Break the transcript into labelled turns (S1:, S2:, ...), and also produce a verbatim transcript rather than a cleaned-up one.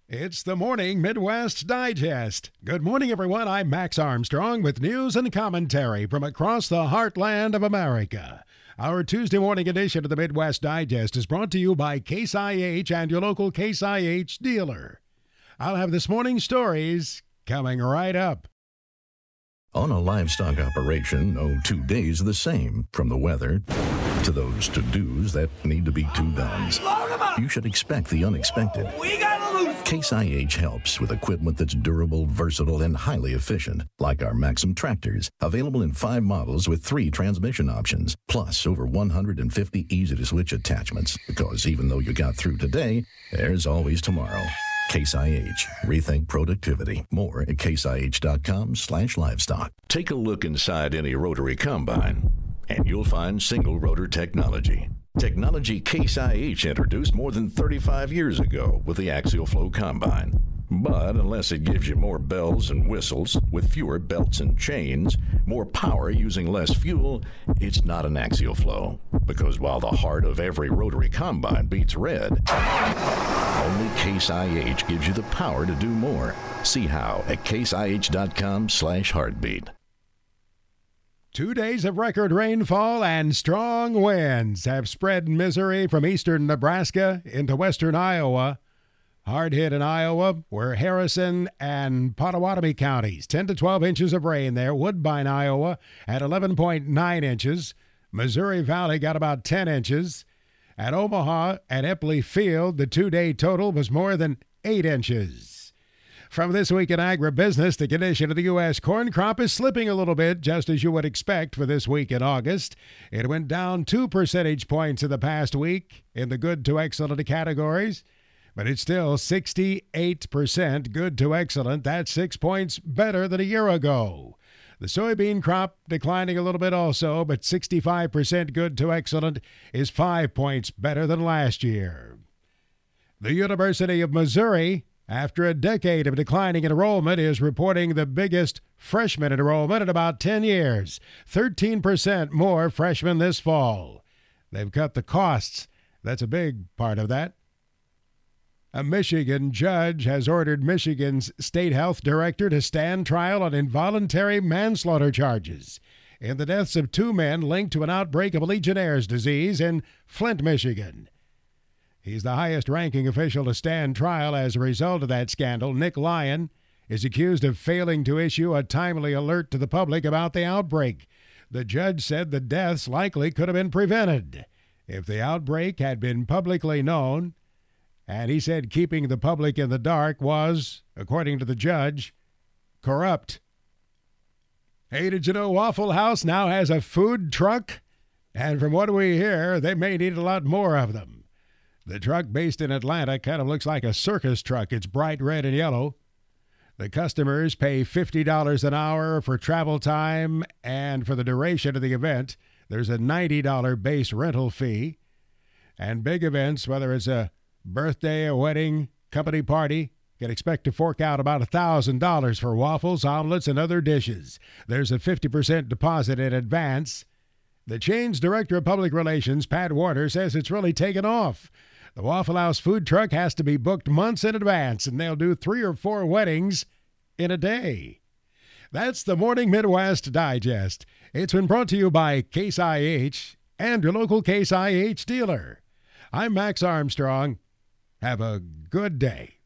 S1: It's the Morning Midwest Digest. Good morning, everyone. I'm Max Armstrong with news and commentary from across the heartland of America. Our Tuesday morning edition of the Midwest Digest is brought to you by Case I H and your local Case I H dealer. I'll have this morning's stories coming right up.
S2: On a livestock operation, no two days are the same, from the weather to those to-dos that need to be two-dones. You should expect the unexpected.
S3: We gotta lose.
S2: Case I H helps with equipment that's durable, versatile, and highly efficient, like our Maxim tractors, available in five models with three transmission options, plus over one hundred fifty easy-to-switch attachments, because even though you got through today, there's always tomorrow. Case I H. Rethink productivity. More at caseih.com slash livestock.
S4: Take a look inside any rotary combine, and you'll find single rotor technology. Technology Case I H introduced more than thirty-five years ago with the Axial Flow Combine. But unless it gives you more bells and whistles with fewer belts and chains, more power using less fuel, it's not an Axial Flow. Because while the heart of every rotary combine beats red, only Case I H gives you the power to do more. See how at caseih.com slash heartbeat.
S1: Two days of record rainfall and strong winds have spread misery from eastern Nebraska into western Iowa. Hard hit in Iowa were Harrison and Pottawatomie counties. ten to twelve inches of rain there. Woodbine, Iowa at eleven point nine inches. Missouri Valley got about ten inches. At Omaha and Epley Field, the two-day total was more than eight inches. From This Week in Agribusiness, the condition of the U S corn crop is slipping a little bit, just as you would expect for this week in August. It went down two percentage points in the past week in the good to excellent categories, but it's still sixty-eight percent good to excellent. That's six points better than a year ago. The soybean crop declining a little bit also, but sixty-five percent good to excellent is five points better than last year. The University of Missouri, after a decade of declining enrollment, is reporting the biggest freshman enrollment in about ten years. thirteen percent more freshmen this fall. They've cut the costs. That's a big part of that. A Michigan judge has ordered Michigan's state health director to stand trial on involuntary manslaughter charges in the deaths of two men linked to an outbreak of Legionnaire's disease in Flint, Michigan. He's the highest-ranking official to stand trial as a result of that scandal. Nick Lyon is accused of failing to issue a timely alert to the public about the outbreak. The judge said the deaths likely could have been prevented if the outbreak had been publicly known, and he said keeping the public in the dark was, according to the judge, corrupt. Hey, did you know Waffle House now has a food truck? And from what we hear, they may need a lot more of them. The truck, based in Atlanta, kind of looks like a circus truck. It's bright red and yellow. The customers pay fifty dollars an hour for travel time, and for the duration of the event, there's a ninety dollars base rental fee. And big events, whether it's a birthday, a wedding, company party, can expect to fork out about one thousand dollars for waffles, omelets, and other dishes. There's a fifty percent deposit in advance. The chain's director of public relations, Pat Warner, says it's really taken off. The Waffle House food truck has to be booked months in advance, and they'll do three or four weddings in a day. That's the Morning Midwest Digest. It's been brought to you by Case I H and your local Case I H dealer. I'm Max Armstrong. Have a good day.